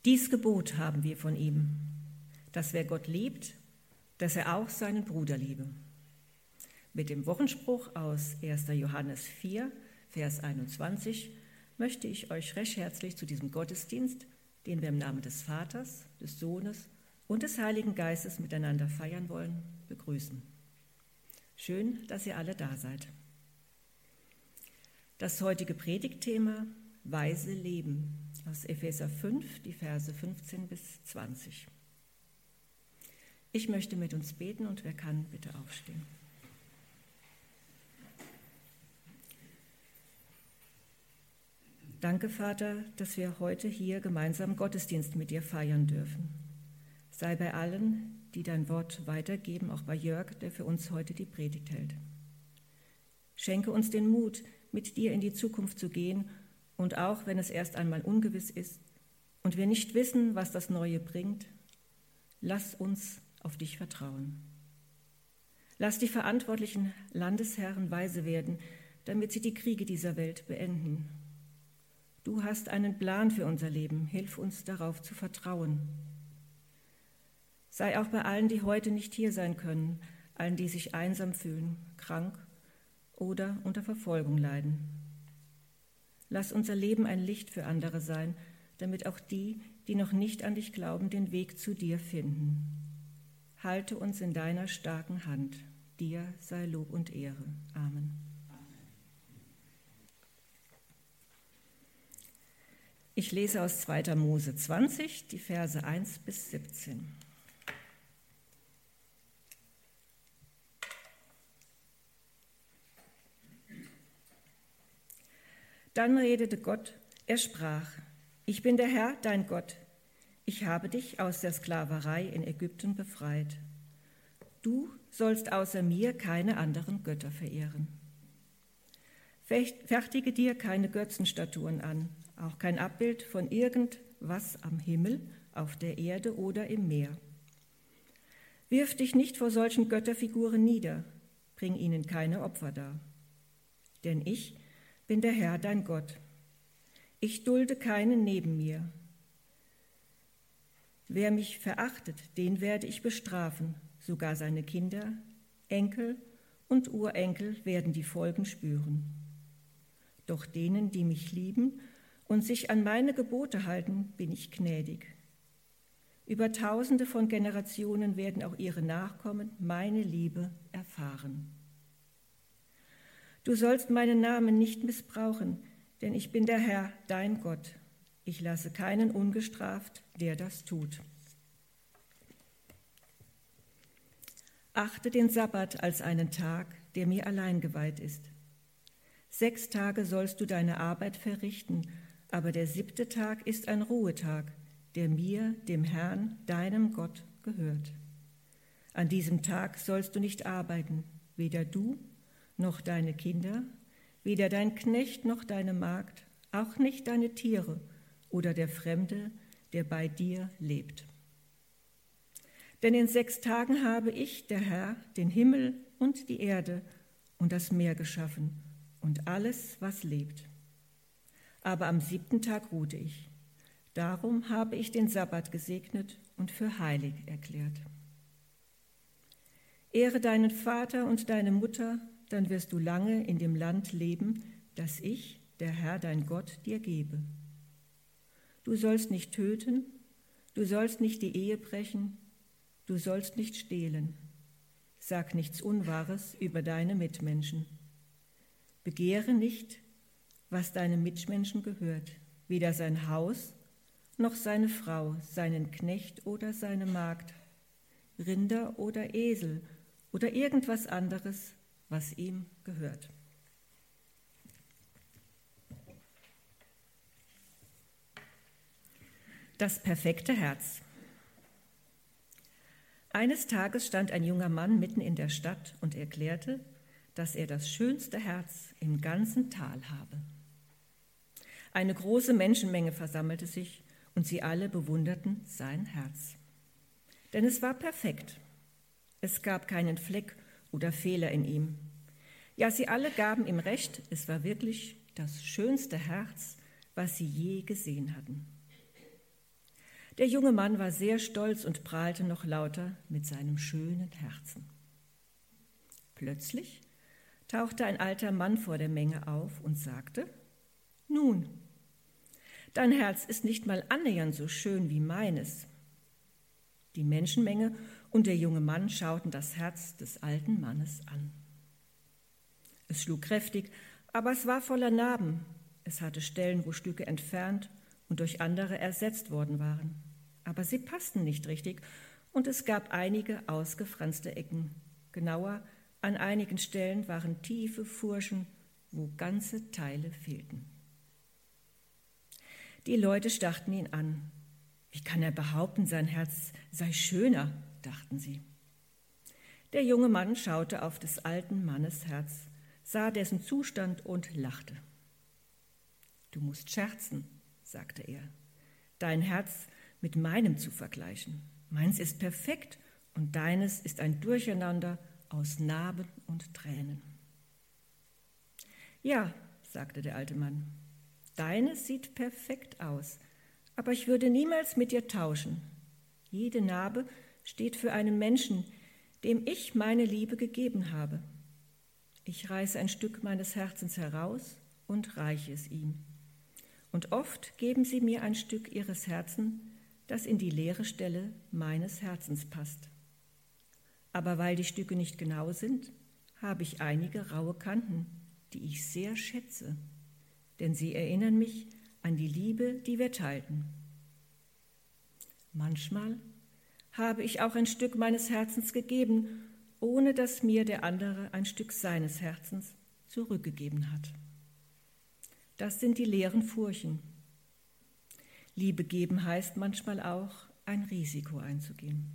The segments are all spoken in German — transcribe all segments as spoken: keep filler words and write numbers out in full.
Dies Gebot haben wir von ihm, dass wer Gott liebt, dass er auch seinen Bruder liebe. Mit dem Wochenspruch aus erster Johannes vier, Vers einundzwanzig, möchte ich euch recht herzlich zu diesem Gottesdienst, den wir im Namen des Vaters, des Sohnes und des Heiligen Geistes miteinander feiern wollen, begrüßen. Schön, dass ihr alle da seid. Das heutige Predigtthema: Weise leben aus Epheser fünf, die Verse fünfzehn bis zwanzig. Ich möchte mit uns beten und wer kann, bitte aufstehen. Danke, Vater, dass wir heute hier gemeinsam Gottesdienst mit dir feiern dürfen. Sei bei allen, die dein Wort weitergeben, auch bei Jörg, der für uns heute die Predigt hält. Schenke uns den Mut, mit dir in die Zukunft zu gehen, und auch wenn es erst einmal ungewiss ist und wir nicht wissen, was das Neue bringt, lass uns auf dich vertrauen. Lass die verantwortlichen Landesherren weise werden, damit sie die Kriege dieser Welt beenden. Du hast einen Plan für unser Leben, hilf uns darauf zu vertrauen. Sei auch bei allen, die heute nicht hier sein können, allen, die sich einsam fühlen, krank oder unter Verfolgung leiden. Lass unser Leben ein Licht für andere sein, damit auch die, die noch nicht an dich glauben, den Weg zu dir finden. Halte uns in deiner starken Hand. Dir sei Lob und Ehre. Amen. Ich lese aus zweiter Mose zwanzig, die Verse eins bis siebzehn. Dann redete Gott, er sprach: Ich bin der Herr, dein Gott. Ich habe dich aus der Sklaverei in Ägypten befreit. Du sollst außer mir keine anderen Götter verehren. Fertige dir keine Götzenstatuen an, auch kein Abbild von irgendwas am Himmel, auf der Erde oder im Meer. Wirf dich nicht vor solchen Götterfiguren nieder, bring ihnen keine Opfer dar. Denn ich bin der Herr, dein Gott. Ich dulde keinen neben mir. Wer mich verachtet, den werde ich bestrafen, sogar seine Kinder, Enkel und Urenkel werden die Folgen spüren. Doch denen, die mich lieben und sich an meine Gebote halten, bin ich gnädig. Über Tausende von Generationen werden auch ihre Nachkommen meine Liebe erfahren. Du sollst meinen Namen nicht missbrauchen, denn ich bin der Herr, dein Gott. Ich lasse keinen ungestraft, der das tut. Achte den Sabbat als einen Tag, der mir allein geweiht ist. Sechs Tage sollst du deine Arbeit verrichten, aber der siebte Tag ist ein Ruhetag, der mir, dem Herrn, deinem Gott, gehört. An diesem Tag sollst du nicht arbeiten, weder du noch deine Kinder, weder dein Knecht noch deine Magd, auch nicht deine Tiere oder der Fremde, der bei dir lebt. Denn in sechs Tagen habe ich, der Herr, den Himmel und die Erde und das Meer geschaffen und alles, was lebt. Aber am siebten Tag ruhte ich. Darum habe ich den Sabbat gesegnet und für heilig erklärt. Ehre deinen Vater und deine Mutter, dann wirst du lange in dem Land leben, das ich, der Herr, dein Gott, dir gebe. Du sollst nicht töten, du sollst nicht die Ehe brechen, du sollst nicht stehlen. Sag nichts Unwahres über deine Mitmenschen. Begehre nicht, was deinem Mitmenschen gehört, weder sein Haus, noch seine Frau, seinen Knecht oder seine Magd, Rinder oder Esel oder irgendwas anderes, was ihm gehört. Das perfekte Herz. Eines Tages stand ein junger Mann mitten in der Stadt und erklärte, dass er das schönste Herz im ganzen Tal habe. Eine große Menschenmenge versammelte sich und sie alle bewunderten sein Herz. Denn es war perfekt. Es gab keinen Fleck oder Fehler in ihm. Ja, sie alle gaben ihm recht, es war wirklich das schönste Herz, was sie je gesehen hatten. Der junge Mann war sehr stolz und prahlte noch lauter mit seinem schönen Herzen. Plötzlich tauchte ein alter Mann vor der Menge auf und sagte: »Nun, dein Herz ist nicht mal annähernd so schön wie meines.« Die Menschenmenge und der junge Mann schauten das Herz des alten Mannes an. Es schlug kräftig, aber es war voller Narben. Es hatte Stellen, wo Stücke entfernt und durch andere ersetzt worden waren. Aber sie passten nicht richtig und es gab einige ausgefranste Ecken. Genauer, an einigen Stellen waren tiefe Furchen, wo ganze Teile fehlten. Die Leute starrten ihn an. Wie kann er behaupten, sein Herz sei schöner, dachten sie. Der junge Mann schaute auf des alten Mannes Herz, sah dessen Zustand und lachte. »Du musst scherzen«, sagte er, »dein Herz mit meinem zu vergleichen. Meins ist perfekt und deines ist ein Durcheinander aus Narben und Tränen.« »Ja«, sagte der alte Mann, »deines sieht perfekt aus, aber ich würde niemals mit dir tauschen. Jede Narbe steht für einen Menschen, dem ich meine Liebe gegeben habe. Ich reiße ein Stück meines Herzens heraus und reiche es ihm. Und oft geben sie mir ein Stück ihres Herzens, das in die leere Stelle meines Herzens passt. Aber weil die Stücke nicht genau sind, habe ich einige raue Kanten, die ich sehr schätze, denn sie erinnern mich an die Liebe, die wir teilten. Manchmal habe ich auch ein Stück meines Herzens gegeben, ohne dass mir der andere ein Stück seines Herzens zurückgegeben hat. Das sind die leeren Furchen. Liebe geben heißt manchmal auch, ein Risiko einzugehen.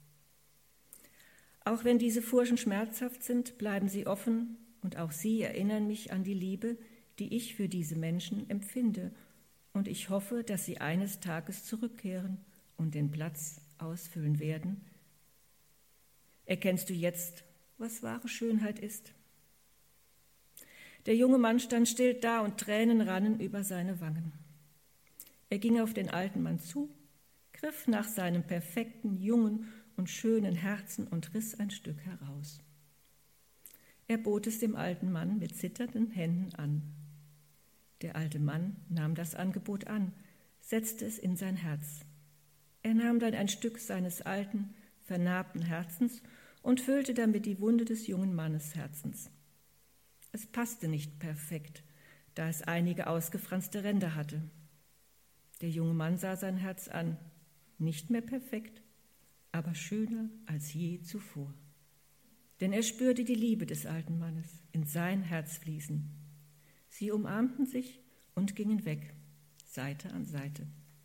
Auch wenn diese Furchen schmerzhaft sind, bleiben sie offen und auch sie erinnern mich an die Liebe, die ich für diese Menschen empfinde, und ich hoffe, dass sie eines Tages zurückkehren und den Platz ausfüllen werden. Erkennst du jetzt, was wahre Schönheit ist? Der junge Mann stand still da und Tränen rannen über seine Wangen. Er ging auf den alten Mann zu, griff nach seinem perfekten, jungen und schönen Herzen und riss ein Stück heraus. Er bot es dem alten Mann mit zitternden Händen an. Der alte Mann nahm das Angebot an, setzte es in sein Herz. Er nahm dann ein Stück seines alten, vernarbten Herzens und füllte damit die Wunde des jungen Mannes Herzens. Es passte nicht perfekt, da es einige ausgefranste Ränder hatte. Der junge Mann sah sein Herz an, nicht mehr perfekt, aber schöner als je zuvor. Denn er spürte die Liebe des alten Mannes in sein Herz fließen. Sie umarmten sich und gingen weg, Seite an Seite.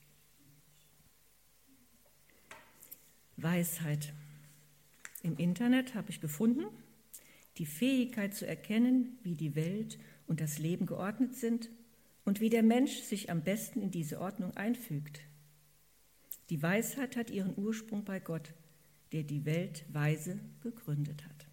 Weisheit. Im Internet habe ich gefunden, die Fähigkeit zu erkennen, wie die Welt und das Leben geordnet sind und wie der Mensch sich am besten in diese Ordnung einfügt. Die Weisheit hat ihren Ursprung bei Gott, der die Welt weise gegründet hat.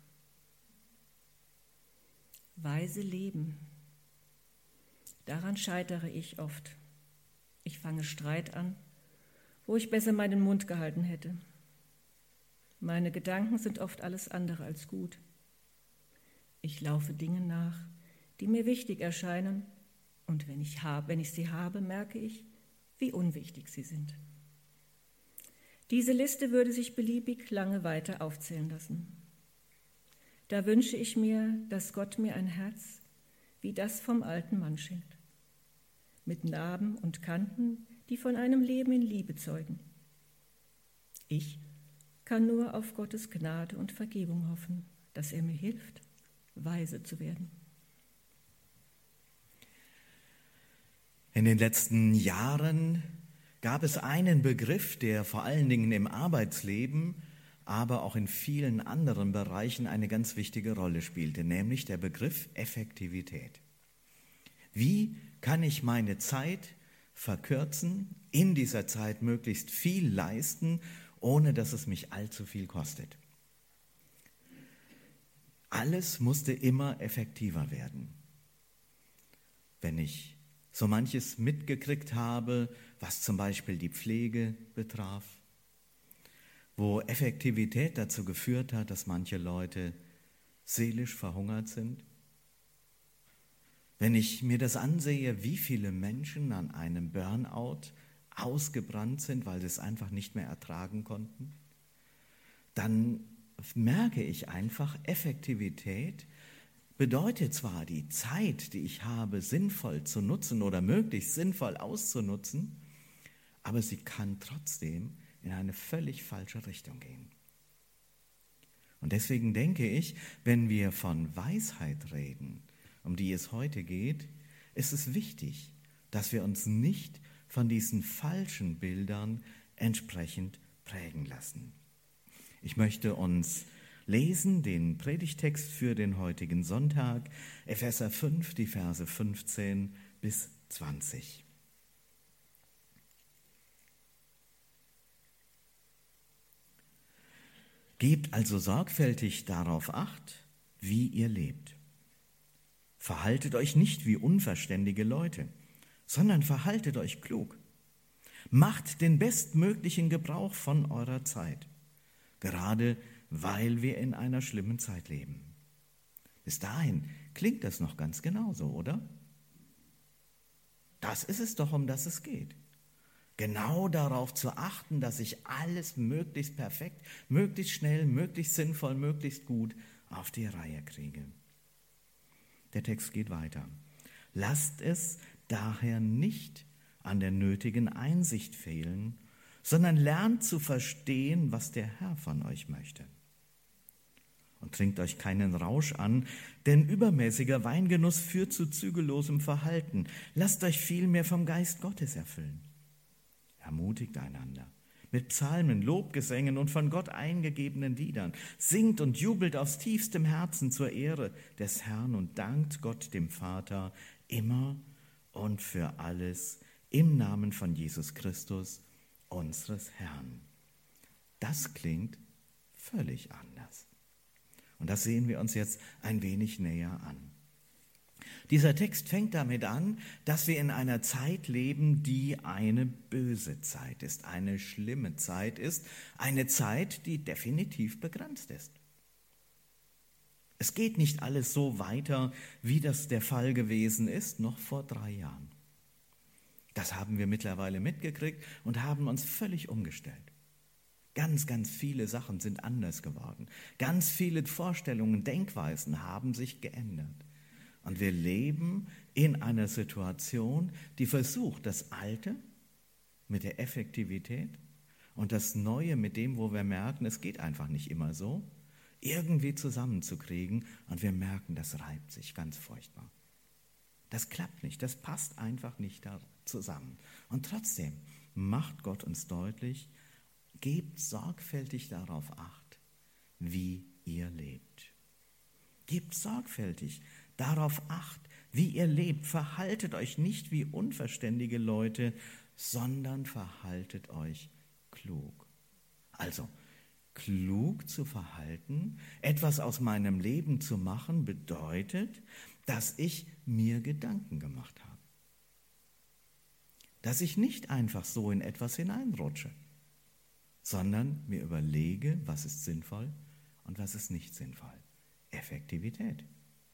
Weise leben. Daran scheitere ich oft. Ich fange Streit an, wo ich besser meinen Mund gehalten hätte. Meine Gedanken sind oft alles andere als gut. Ich laufe Dingen nach, die mir wichtig erscheinen, und wenn ich, habe, wenn ich sie habe, merke ich, wie unwichtig sie sind. Diese Liste würde sich beliebig lange weiter aufzählen lassen. Da wünsche ich mir, dass Gott mir ein Herz wie das vom alten Mann schenkt, mit Narben und Kanten, die von einem Leben in Liebe zeugen. Ich kann nur auf Gottes Gnade und Vergebung hoffen, dass er mir hilft, weise zu werden. In den letzten Jahren gab es einen Begriff, der vor allen Dingen im Arbeitsleben, aber auch in vielen anderen Bereichen eine ganz wichtige Rolle spielte, nämlich der Begriff Effektivität. Wie kann ich meine Zeit verkürzen, in dieser Zeit möglichst viel leisten, ohne dass es mich allzu viel kostet? Alles musste immer effektiver werden. Wenn ich so manches mitgekriegt habe, was zum Beispiel die Pflege betraf, wo Effektivität dazu geführt hat, dass manche Leute seelisch verhungert sind. Wenn ich mir das ansehe, wie viele Menschen an einem Burnout ausgebrannt sind, weil sie es einfach nicht mehr ertragen konnten, dann merke ich einfach, Effektivität bedeutet zwar, die Zeit, die ich habe, sinnvoll zu nutzen oder möglichst sinnvoll auszunutzen, aber sie kann trotzdem in eine völlig falsche Richtung gehen. Und deswegen denke ich, wenn wir von Weisheit reden, um die es heute geht, ist es wichtig, dass wir uns nicht von diesen falschen Bildern entsprechend prägen lassen. Ich möchte uns lesen den Predigtext für den heutigen Sonntag, Epheser fünf, die Verse fünfzehn bis zwanzig. Gebt also sorgfältig darauf Acht, wie ihr lebt. Verhaltet euch nicht wie unverständige Leute, sondern verhaltet euch klug. Macht den bestmöglichen Gebrauch von eurer Zeit, gerade weil wir in einer schlimmen Zeit leben. Bis dahin klingt das noch ganz genauso, oder? Das ist es doch, um das es geht. Genau darauf zu achten, dass ich alles möglichst perfekt, möglichst schnell, möglichst sinnvoll, möglichst gut auf die Reihe kriege. Der Text geht weiter. Lasst es daher nicht an der nötigen Einsicht fehlen, sondern lernt zu verstehen, was der Herr von euch möchte. Und trinkt euch keinen Rausch an, denn übermäßiger Weingenuss führt zu zügellosem Verhalten. Lasst euch vielmehr vom Geist Gottes erfüllen. Ermutigt einander mit Psalmen, Lobgesängen und von Gott eingegebenen Liedern. Singt und jubelt aus tiefstem Herzen zur Ehre des Herrn und dankt Gott dem Vater immer und für alles im Namen von Jesus Christus, unseres Herrn. Das klingt völlig anders. Und das sehen wir uns jetzt ein wenig näher an. Dieser Text fängt damit an, dass wir in einer Zeit leben, die eine böse Zeit ist, eine schlimme Zeit ist, eine Zeit, die definitiv begrenzt ist. Es geht nicht alles so weiter, wie das der Fall gewesen ist, noch vor drei Jahren. Das haben wir mittlerweile mitgekriegt und haben uns völlig umgestellt. Ganz, ganz viele Sachen sind anders geworden. Ganz viele Vorstellungen, Denkweisen haben sich geändert. Und wir leben in einer Situation, die versucht, das Alte mit der Effektivität und das Neue mit dem, wo wir merken, es geht einfach nicht immer so, irgendwie zusammenzukriegen. Und wir merken, das reibt sich ganz furchtbar. Das klappt nicht, das passt einfach nicht da zusammen. Und trotzdem macht Gott uns deutlich, gebt sorgfältig darauf Acht, wie ihr lebt. Gebt sorgfältig darauf Acht, wie ihr lebt. Verhaltet euch nicht wie unverständige Leute, sondern verhaltet euch klug. Also, klug zu verhalten, etwas aus meinem Leben zu machen, bedeutet, dass ich mir Gedanken gemacht habe. Dass ich nicht einfach so in etwas hineinrutsche, sondern mir überlege, was ist sinnvoll und was ist nicht sinnvoll. Effektivität.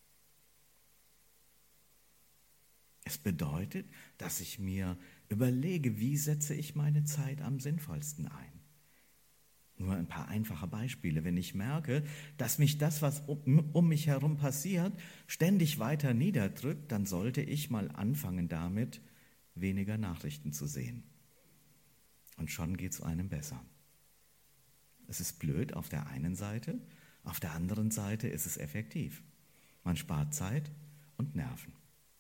Es bedeutet, dass ich mir überlege, wie setze ich meine Zeit am sinnvollsten ein. Nur ein paar einfache Beispiele. Wenn ich merke, dass mich das, was um, um mich herum passiert, ständig weiter niederdrückt, dann sollte ich mal anfangen damit, weniger Nachrichten zu sehen. Und schon geht es einem besser. Es ist blöd auf der einen Seite, auf der anderen Seite ist es effektiv. Man spart Zeit und Nerven.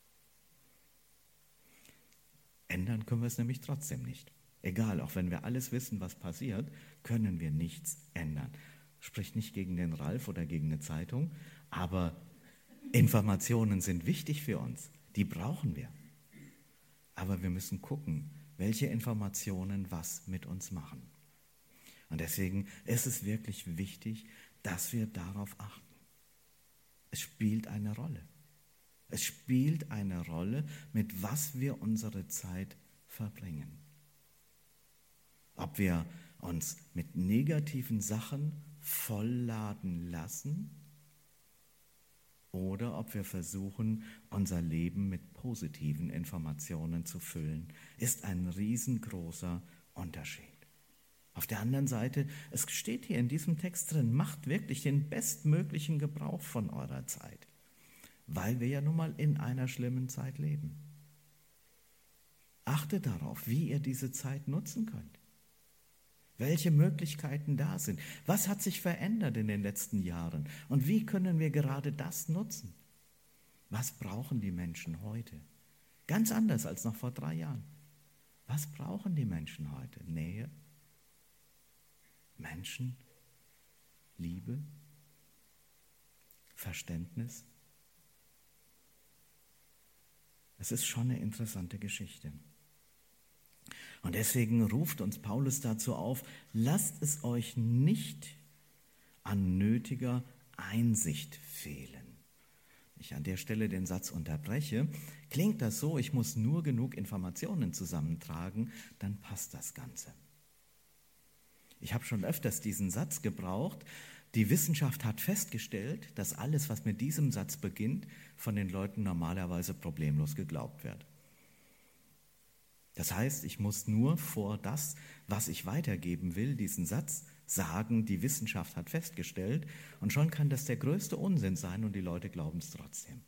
Ändern können wir es nämlich trotzdem nicht. Egal, auch wenn wir alles wissen, was passiert, können wir nichts ändern. Spricht nicht gegen den Ralf oder gegen eine Zeitung, aber Informationen sind wichtig für uns. Die brauchen wir. Aber wir müssen gucken, welche Informationen was mit uns machen. Und deswegen ist es wirklich wichtig, dass wir darauf achten. Es spielt eine Rolle. Es spielt eine Rolle, mit was wir unsere Zeit verbringen. Ob wir uns mit negativen Sachen vollladen lassen oder ob wir versuchen, unser Leben mit positiven Informationen zu füllen, ist ein riesengroßer Unterschied. Auf der anderen Seite, es steht hier in diesem Text drin, macht wirklich den bestmöglichen Gebrauch von eurer Zeit, weil wir ja nun mal in einer schlimmen Zeit leben. Achtet darauf, wie ihr diese Zeit nutzen könnt. Welche Möglichkeiten da sind. Was hat sich verändert in den letzten Jahren? Und wie können wir gerade das nutzen? Was brauchen die Menschen heute? Ganz anders als noch vor drei Jahren. Was brauchen die Menschen heute? Nähe, Menschen, Liebe, Verständnis. Es ist schon eine interessante Geschichte. Und deswegen ruft uns Paulus dazu auf, lasst es euch nicht an nötiger Einsicht fehlen. Wenn ich an der Stelle den Satz unterbreche, klingt das so, ich muss nur genug Informationen zusammentragen, dann passt das Ganze. Ich habe schon öfters diesen Satz gebraucht, die Wissenschaft hat festgestellt, dass alles, was mit diesem Satz beginnt, von den Leuten normalerweise problemlos geglaubt wird. Das heißt, ich muss nur vor das, was ich weitergeben will, diesen Satz sagen, die Wissenschaft hat festgestellt, und schon kann das der größte Unsinn sein und die Leute glauben es trotzdem.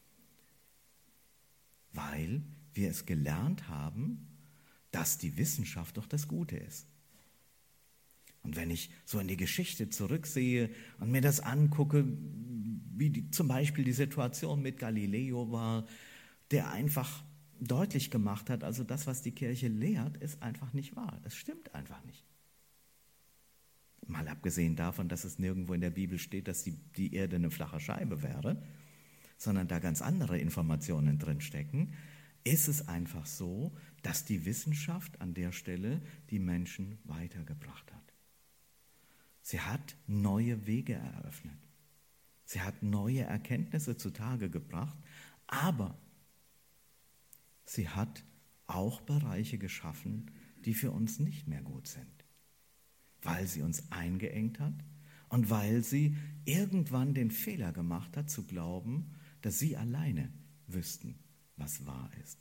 Weil wir es gelernt haben, dass die Wissenschaft doch das Gute ist. Und wenn ich so in die Geschichte zurücksehe und mir das angucke, wie die, zum Beispiel die Situation mit Galileo war, der einfach deutlich gemacht hat, also das, was die Kirche lehrt, ist einfach nicht wahr. Es stimmt einfach nicht. Mal abgesehen davon, dass es nirgendwo in der Bibel steht, dass die, die Erde eine flache Scheibe wäre, sondern da ganz andere Informationen drinstecken, ist es einfach so, dass die Wissenschaft an der Stelle die Menschen weitergebracht hat. Sie hat neue Wege eröffnet. Sie hat neue Erkenntnisse zutage gebracht, aber sie hat auch Bereiche geschaffen, die für uns nicht mehr gut sind, weil sie uns eingeengt hat und weil sie irgendwann den Fehler gemacht hat, zu glauben, dass sie alleine wüssten, was wahr ist.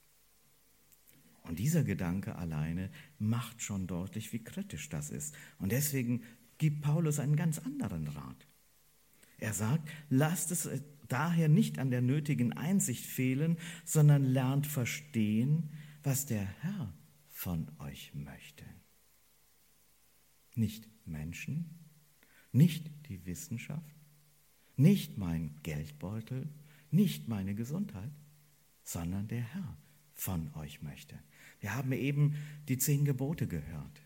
Und dieser Gedanke alleine macht schon deutlich, wie kritisch das ist. Und deswegen gibt Paulus einen ganz anderen Rat. Er sagt, lasst es daher nicht an der nötigen Einsicht fehlen, sondern lernt verstehen, was der Herr von euch möchte. Nicht Menschen, nicht die Wissenschaft, nicht mein Geldbeutel, nicht meine Gesundheit, sondern der Herr von euch möchte. Wir haben eben die zehn Gebote gehört.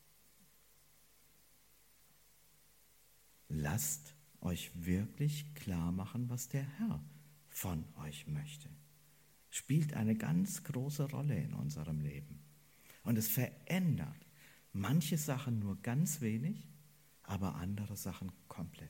Lasst euch wirklich klar machen, was der Herr von euch möchte. Spielt eine ganz große Rolle in unserem Leben. Und es verändert manche Sachen nur ganz wenig, aber andere Sachen komplett.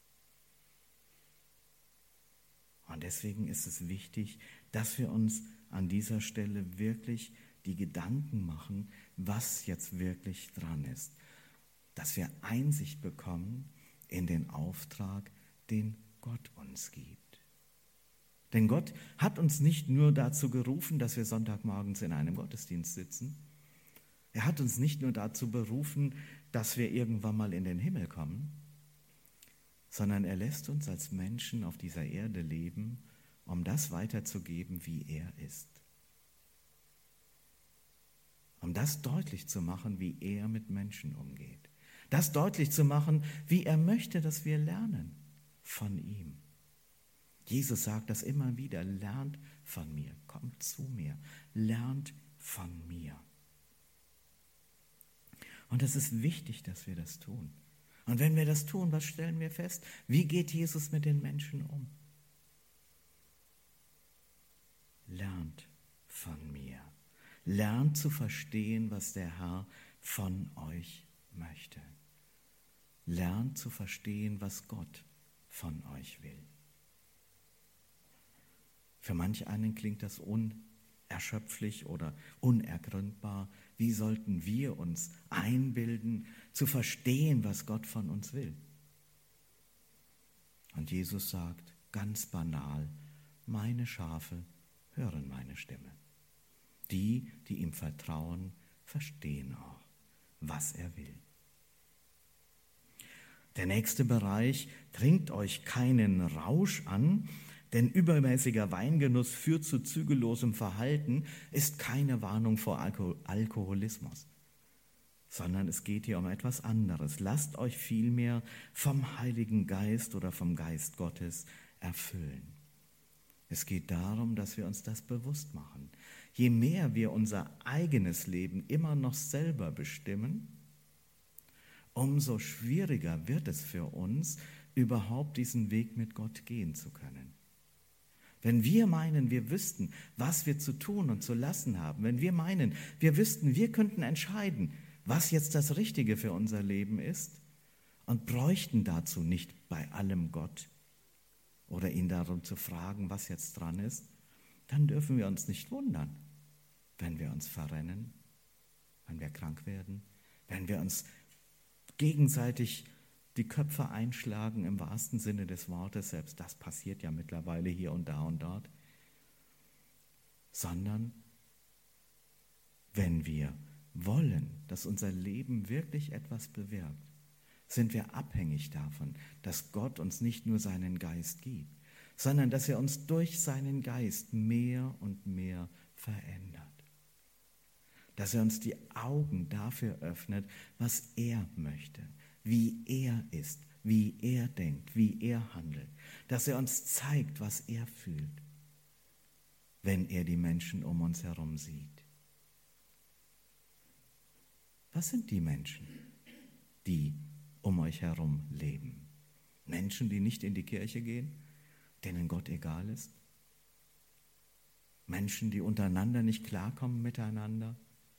Und deswegen ist es wichtig, dass wir uns an dieser Stelle wirklich die Gedanken machen, was jetzt wirklich dran ist. Dass wir Einsicht bekommen in den Auftrag, den Gott uns gibt. Denn Gott hat uns nicht nur dazu gerufen, dass wir Sonntagmorgens in einem Gottesdienst sitzen. Er hat uns nicht nur dazu berufen, dass wir irgendwann mal in den Himmel kommen, sondern er lässt uns als Menschen auf dieser Erde leben, um das weiterzugeben, wie er ist. Um das deutlich zu machen, wie er mit Menschen umgeht. Das deutlich zu machen, wie er möchte, dass wir lernen von ihm. Jesus sagt das immer wieder, lernt von mir, kommt zu mir, lernt von mir. Und es ist wichtig, dass wir das tun. Und wenn wir das tun, was stellen wir fest? Wie geht Jesus mit den Menschen um? Lernt von mir. Lernt zu verstehen, was der Herr von euch möchte. Lernt zu verstehen, was Gott von euch will. Für manch einen klingt das unerschöpflich oder unergründbar. Wie sollten wir uns einbilden, zu verstehen, was Gott von uns will? Und Jesus sagt ganz banal, meine Schafe hören meine Stimme. Die, die ihm vertrauen, verstehen auch, was er will. Der nächste Bereich, trinkt euch keinen Rausch an, denn übermäßiger Weingenuss führt zu zügellosem Verhalten, ist keine Warnung vor Alko- Alkoholismus, sondern es geht hier um etwas anderes. Lasst euch vielmehr vom Heiligen Geist oder vom Geist Gottes erfüllen. Es geht darum, dass wir uns das bewusst machen. Je mehr wir unser eigenes Leben immer noch selber bestimmen, umso schwieriger wird es für uns, überhaupt diesen Weg mit Gott gehen zu können. Wenn wir meinen, wir wüssten, was wir zu tun und zu lassen haben, wenn wir meinen, wir wüssten, wir könnten entscheiden, was jetzt das Richtige für unser Leben ist und bräuchten dazu nicht bei allem Gott oder ihn darum zu fragen, was jetzt dran ist, dann dürfen wir uns nicht wundern, wenn wir uns verrennen, wenn wir krank werden, wenn wir uns gegenseitig die Köpfe einschlagen im wahrsten Sinne des Wortes, selbst das passiert ja mittlerweile hier und da und dort, sondern wenn wir wollen, dass unser Leben wirklich etwas bewirkt, sind wir abhängig davon, dass Gott uns nicht nur seinen Geist gibt, sondern dass er uns durch seinen Geist mehr und mehr verändert. Dass er uns die Augen dafür öffnet, was er möchte, wie er ist, wie er denkt, wie er handelt. Dass er uns zeigt, was er fühlt, wenn er die Menschen um uns herum sieht. Was sind die Menschen, die um euch herum leben? Menschen, die nicht in die Kirche gehen, denen Gott egal ist? Menschen, die untereinander nicht klarkommen miteinander?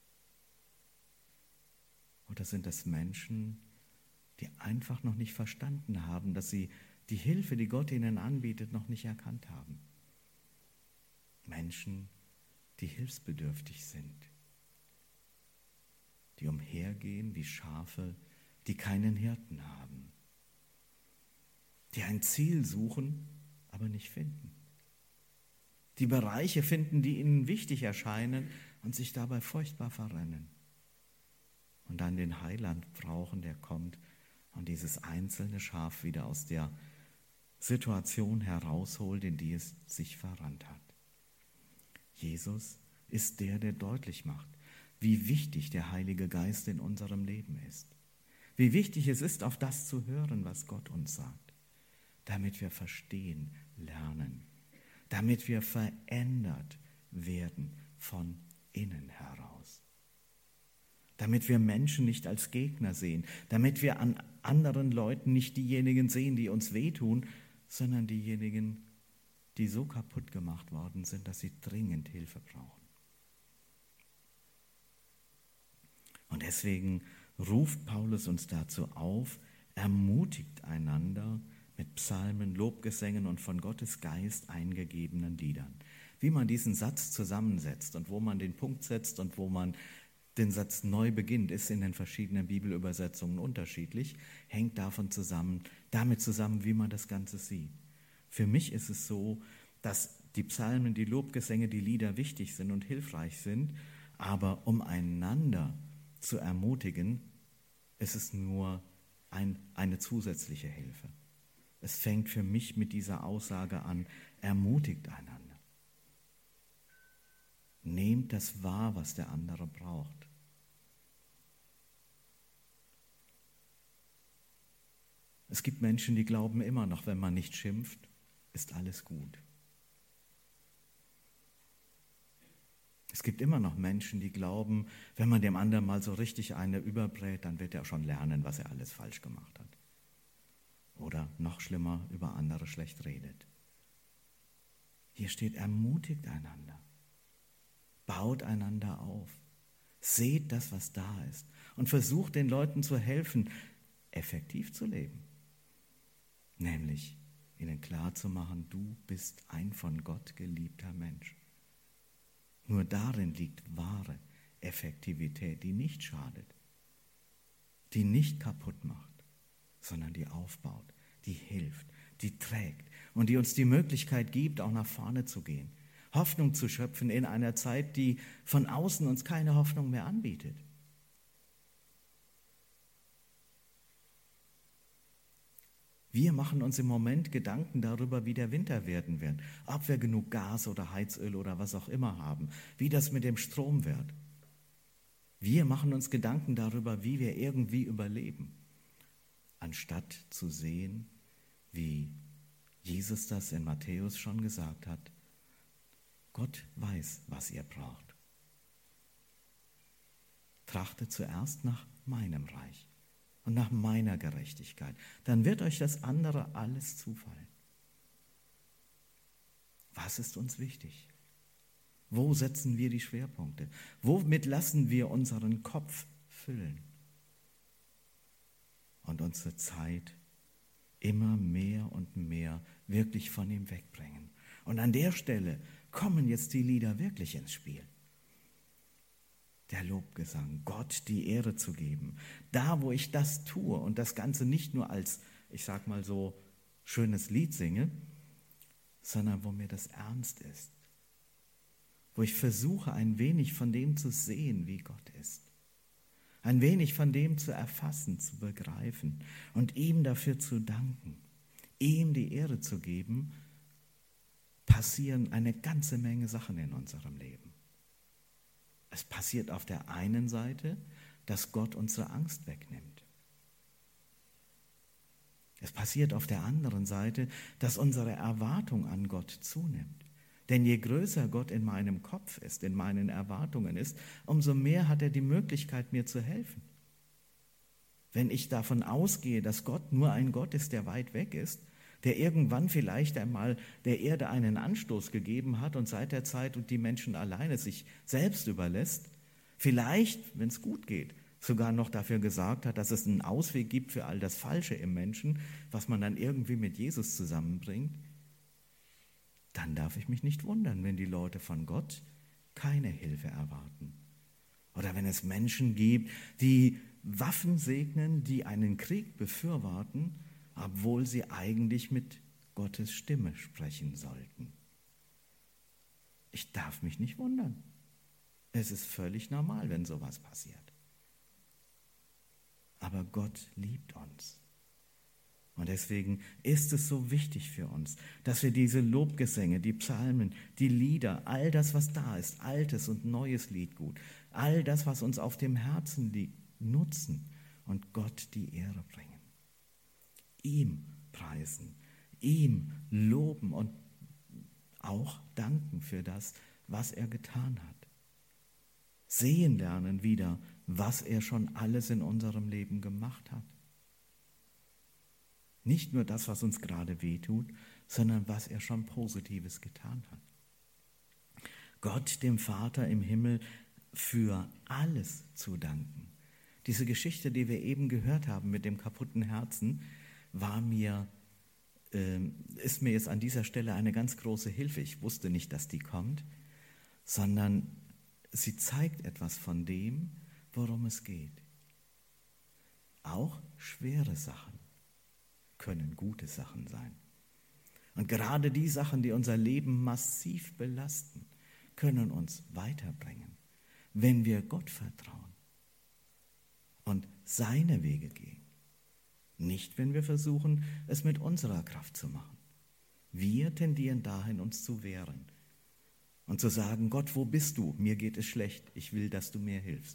Oder sind das Menschen, die einfach noch nicht verstanden haben, dass sie die Hilfe, die Gott ihnen anbietet, noch nicht erkannt haben? Menschen, die hilfsbedürftig sind, die umhergehen wie Schafe, die keinen Hirten haben, die ein Ziel suchen, aber nicht finden, die Bereiche finden, die ihnen wichtig erscheinen und sich dabei furchtbar verrennen und dann den Heiland brauchen, der kommt und dieses einzelne Schaf wieder aus der Situation herausholt, in die es sich verrannt hat. Jesus ist der, der deutlich macht, wie wichtig der Heilige Geist in unserem Leben ist. Wie wichtig es ist, auf das zu hören, was Gott uns sagt, damit wir verstehen, lernen, damit wir verändert werden von innen heraus. Damit wir Menschen nicht als Gegner sehen, damit wir an anderen Leuten nicht diejenigen sehen, die uns wehtun, sondern diejenigen, die so kaputt gemacht worden sind, dass sie dringend Hilfe brauchen. Und deswegen ruft Paulus uns dazu auf, ermutigt einander mit Psalmen, Lobgesängen und von Gottes Geist eingegebenen Liedern. Wie man diesen Satz zusammensetzt und wo man den Punkt setzt und wo man den Satz neu beginnt, ist in den verschiedenen Bibelübersetzungen unterschiedlich, hängt davon zusammen, damit zusammen, wie man das Ganze sieht. Für mich ist es so, dass die Psalmen, die Lobgesänge, die Lieder wichtig sind und hilfreich sind, aber um einander zu ermutigen, ist es nur ein, eine zusätzliche Hilfe. Es fängt für mich mit dieser Aussage an, ermutigt einander. Nehmt das wahr, was der andere braucht. Es gibt Menschen, die glauben immer noch, wenn man nicht schimpft, ist alles gut. Es gibt immer noch Menschen, die glauben, wenn man dem anderen mal so richtig eine überbrät, dann wird er schon lernen, was er alles falsch gemacht hat. Oder noch schlimmer, über andere schlecht redet. Hier steht, ermutigt einander, baut einander auf, seht das, was da ist und versucht den Leuten zu helfen, effektiv zu leben. Nämlich ihnen klarzumachen, du bist ein von Gott geliebter Mensch. Nur darin liegt wahre Effektivität, die nicht schadet, die nicht kaputt macht, sondern die aufbaut, die hilft, die trägt und die uns die Möglichkeit gibt, auch nach vorne zu gehen, Hoffnung zu schöpfen in einer Zeit, die von außen uns keine Hoffnung mehr anbietet. Wir machen uns im Moment Gedanken darüber, wie der Winter werden wird, ob wir genug Gas oder Heizöl oder was auch immer haben, wie das mit dem Strom wird. Wir machen uns Gedanken darüber, wie wir irgendwie überleben, anstatt zu sehen, wie Jesus das in Matthäus schon gesagt hat: Gott weiß, was ihr braucht. Trachtet zuerst nach meinem Reich und nach meiner Gerechtigkeit. Dann wird euch das andere alles zufallen. Was ist uns wichtig? Wo setzen wir die Schwerpunkte? Womit lassen wir unseren Kopf füllen? Und unsere Zeit immer mehr und mehr wirklich von ihm wegbringen. Und an der Stelle kommen jetzt die Lieder wirklich ins Spiel. Der Lobgesang, Gott die Ehre zu geben. Da, wo ich das tue und das Ganze nicht nur als, ich sag mal so, schönes Lied singe, sondern wo mir das ernst ist. Wo ich versuche, ein wenig von dem zu sehen, wie Gott ist. Ein wenig von dem zu erfassen, zu begreifen und ihm dafür zu danken, ihm die Ehre zu geben, passieren eine ganze Menge Sachen in unserem Leben. Es passiert auf der einen Seite, dass Gott unsere Angst wegnimmt. Es passiert auf der anderen Seite, dass unsere Erwartung an Gott zunimmt. Denn je größer Gott in meinem Kopf ist, in meinen Erwartungen ist, umso mehr hat er die Möglichkeit, mir zu helfen. Wenn ich davon ausgehe, dass Gott nur ein Gott ist, der weit weg ist, der irgendwann vielleicht einmal der Erde einen Anstoß gegeben hat und seit der Zeit und die Menschen alleine sich selbst überlässt, vielleicht, wenn es gut geht, sogar noch dafür gesorgt hat, dass es einen Ausweg gibt für all das Falsche im Menschen, was man dann irgendwie mit Jesus zusammenbringt, dann darf ich mich nicht wundern, wenn die Leute von Gott keine Hilfe erwarten. Oder wenn es Menschen gibt, die Waffen segnen, die einen Krieg befürworten, obwohl sie eigentlich mit Gottes Stimme sprechen sollten. Ich darf mich nicht wundern. Es ist völlig normal, wenn sowas passiert. Aber Gott liebt uns. Und deswegen ist es so wichtig für uns, dass wir diese Lobgesänge, die Psalmen, die Lieder, all das, was da ist, altes und neues Liedgut, all das, was uns auf dem Herzen liegt, nutzen und Gott die Ehre bringen. Ihm preisen, ihm loben und auch danken für das, was er getan hat. Sehen lernen wieder, was er schon alles in unserem Leben gemacht hat. Nicht nur das, was uns gerade wehtut, sondern was er schon Positives getan hat. Gott, dem Vater im Himmel, für alles zu danken. Diese Geschichte, die wir eben gehört haben mit dem kaputten Herzen, war mir, äh, ist mir jetzt an dieser Stelle eine ganz große Hilfe. Ich wusste nicht, dass die kommt, sondern sie zeigt etwas von dem, worum es geht. Auch schwere Sachen können gute Sachen sein. Und gerade die Sachen, die unser Leben massiv belasten, können uns weiterbringen, wenn wir Gott vertrauen und seine Wege gehen. Nicht, wenn wir versuchen, es mit unserer Kraft zu machen. Wir tendieren dahin, uns zu wehren und zu sagen, Gott, wo bist du? Mir geht es schlecht, ich will, dass du mir hilfst.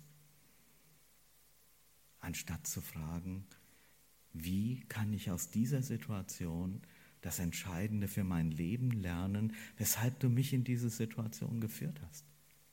Anstatt zu fragen, wie kann ich aus dieser Situation das Entscheidende für mein Leben lernen, weshalb du mich in diese Situation geführt hast?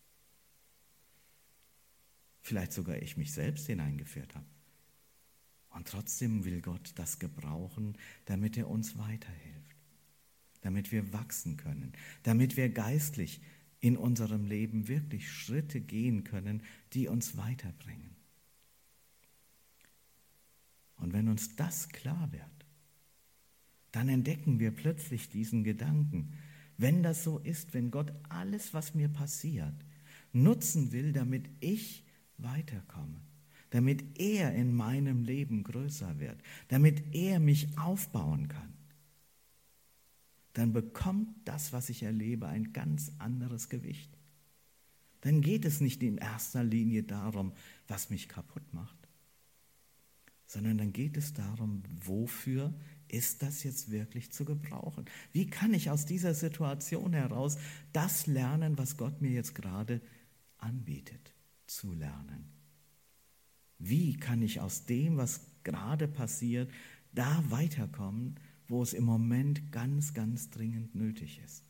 Vielleicht sogar ich mich selbst hineingeführt habe. Und trotzdem will Gott das gebrauchen, damit er uns weiterhilft, damit wir wachsen können, damit wir geistlich in unserem Leben wirklich Schritte gehen können, die uns weiterbringen. Und wenn uns das klar wird, dann entdecken wir plötzlich diesen Gedanken. Wenn das so ist, wenn Gott alles, was mir passiert, nutzen will, damit ich weiterkomme, damit er in meinem Leben größer wird, damit er mich aufbauen kann, dann bekommt das, was ich erlebe, ein ganz anderes Gewicht. Dann geht es nicht in erster Linie darum, was mich kaputt macht, sondern dann geht es darum, wofür ist das jetzt wirklich zu gebrauchen? Wie kann ich aus dieser Situation heraus das lernen, was Gott mir jetzt gerade anbietet, zu lernen? Wie kann ich aus dem, was gerade passiert, da weiterkommen, wo es im Moment ganz, ganz dringend nötig ist?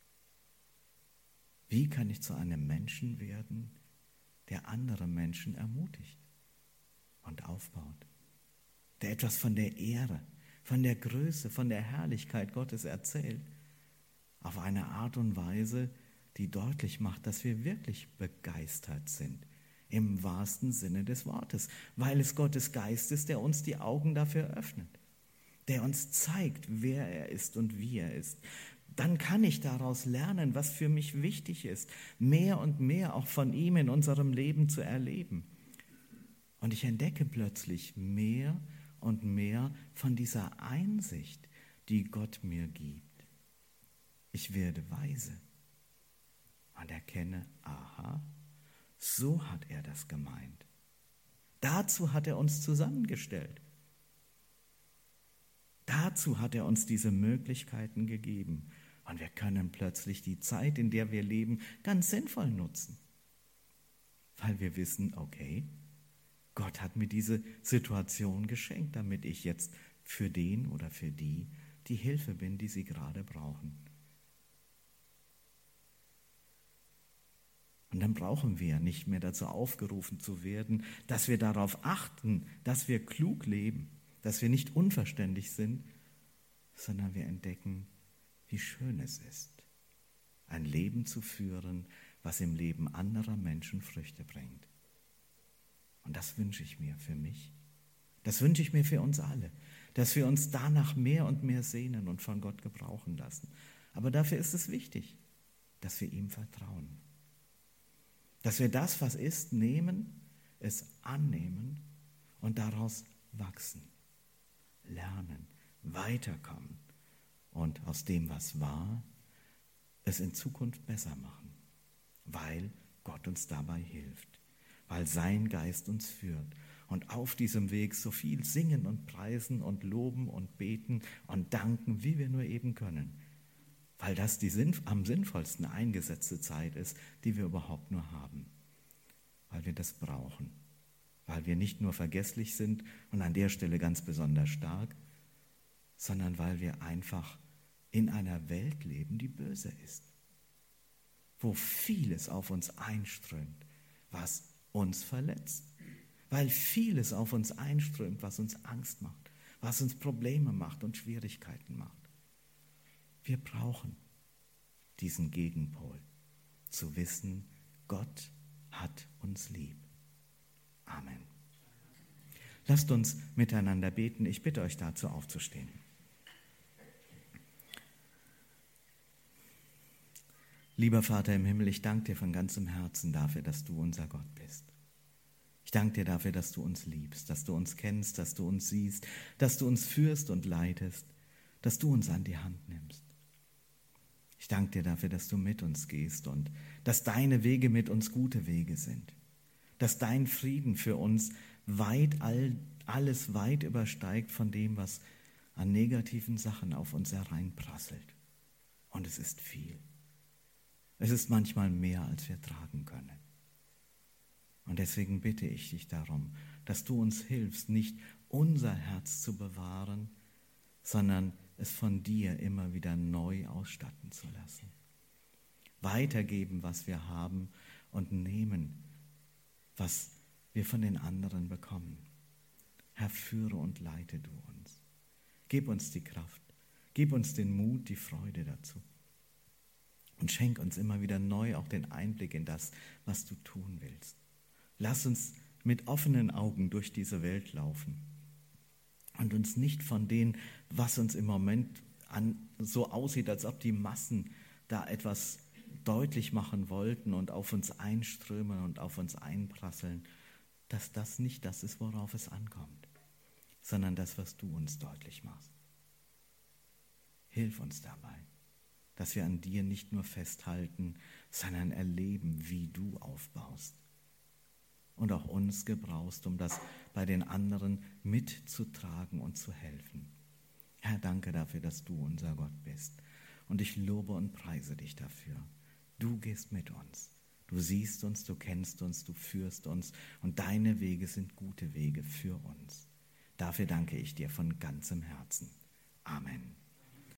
Wie kann ich zu einem Menschen werden, der andere Menschen ermutigt und aufbaut, der etwas von der Ehre, von der Größe, von der Herrlichkeit Gottes erzählt, auf eine Art und Weise, die deutlich macht, dass wir wirklich begeistert sind, im wahrsten Sinne des Wortes, weil es Gottes Geist ist, der uns die Augen dafür öffnet, der uns zeigt, wer er ist und wie er ist. Dann kann ich daraus lernen, was für mich wichtig ist, mehr und mehr auch von ihm in unserem Leben zu erleben. Und ich entdecke plötzlich mehr und mehr von dieser Einsicht, die Gott mir gibt. Ich werde weise und erkenne, aha, so hat er das gemeint. Dazu hat er uns zusammengestellt. Dazu hat er uns diese Möglichkeiten gegeben. Und wir können plötzlich die Zeit, in der wir leben, ganz sinnvoll nutzen. Weil wir wissen, okay, Gott hat mir diese Situation geschenkt, damit ich jetzt für den oder für die die Hilfe bin, die sie gerade brauchen. Und dann brauchen wir nicht mehr dazu aufgerufen zu werden, dass wir darauf achten, dass wir klug leben, dass wir nicht unverständlich sind, sondern wir entdecken, wie schön es ist, ein Leben zu führen, was im Leben anderer Menschen Früchte bringt. Und das wünsche ich mir für mich. Das wünsche ich mir für uns alle, dass wir uns danach mehr und mehr sehnen und von Gott gebrauchen lassen. Aber dafür ist es wichtig, dass wir ihm vertrauen. Dass wir das, was ist, nehmen, es annehmen und daraus wachsen, lernen, weiterkommen und aus dem, was war, es in Zukunft besser machen, weil Gott uns dabei hilft, weil sein Geist uns führt und auf diesem Weg so viel singen und preisen und loben und beten und danken, wie wir nur eben können, weil das die am sinnvollsten eingesetzte Zeit ist, die wir überhaupt nur haben, weil wir das brauchen, weil wir nicht nur vergesslich sind und an der Stelle ganz besonders stark, sondern weil wir einfach in einer Welt leben, die böse ist, wo vieles auf uns einströmt, was uns verletzt, weil vieles auf uns einströmt, was uns Angst macht, was uns Probleme macht und Schwierigkeiten macht. Wir brauchen diesen Gegenpol, zu wissen, Gott hat uns lieb. Amen. Lasst uns miteinander beten. Ich bitte euch dazu aufzustehen. Lieber Vater im Himmel, ich danke dir von ganzem Herzen dafür, dass du unser Gott bist. Ich danke dir dafür, dass du uns liebst, dass du uns kennst, dass du uns siehst, dass du uns führst und leitest, dass du uns an die Hand nimmst. Ich danke dir dafür, dass du mit uns gehst und dass deine Wege mit uns gute Wege sind, dass dein Frieden für uns weit all, alles weit übersteigt von dem, was an negativen Sachen auf uns hereinprasselt. Und es ist viel. Es ist manchmal mehr, als wir tragen können. Und deswegen bitte ich dich darum, dass du uns hilfst, nicht unser Herz zu bewahren, sondern es von dir immer wieder neu ausstatten zu lassen. Weitergeben, was wir haben und nehmen, was wir von den anderen bekommen. Herr, führe und leite du uns. Gib uns die Kraft, gib uns den Mut, die Freude dazu. Und schenk uns immer wieder neu auch den Einblick in das, was du tun willst. Lass uns mit offenen Augen durch diese Welt laufen und uns nicht von dem, was uns im Moment an, so aussieht, als ob die Massen da etwas deutlich machen wollten und auf uns einströmen und auf uns einprasseln, dass das nicht das ist, worauf es ankommt, sondern das, was du uns deutlich machst. Hilf uns dabei, dass wir an dir nicht nur festhalten, sondern erleben, wie du aufbaust und auch uns gebrauchst, um das bei den anderen mitzutragen und zu helfen. Herr, danke dafür, dass du unser Gott bist. Und ich lobe und preise dich dafür. Du gehst mit uns. Du siehst uns, du kennst uns, du führst uns und deine Wege sind gute Wege für uns. Dafür danke ich dir von ganzem Herzen. Amen.